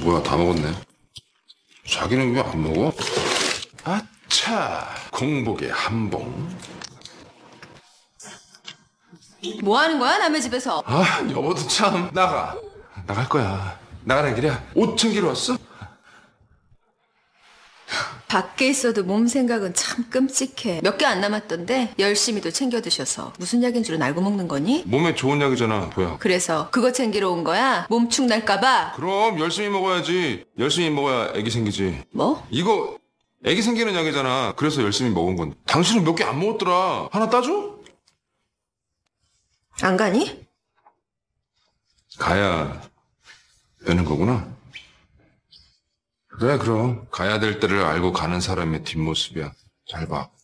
뭐야, 다 먹었네. 자기는 왜 안 먹어? 아차, 공복에 한봉. 뭐 하는 거야, 남의 집에서? 아, 여보도 참. 나갈 거야. 나가는 길이야. 옷 챙기러 왔어? 밖에 있어도 몸 생각은 참 끔찍해. 몇 개 안 남았던데 열심히도 챙겨 드셔서 무슨 약인 줄은 알고 먹는 거니? 몸에 좋은 약이잖아, 보약. 그래서 그거 챙기러 온 거야? 몸축 날까봐? 그럼 열심히 먹어야지. 열심히 먹어야 애기 생기지. 뭐? 이거 애기 생기는 약이잖아. 그래서 열심히 먹은 건데. 당신은 몇 개 안 먹었더라. 하나 따줘? 안 가니? 가야 되는 거구나. 그래, 그럼. 가야 될 때를 알고 가는 사람의 뒷모습이야. 잘 봐.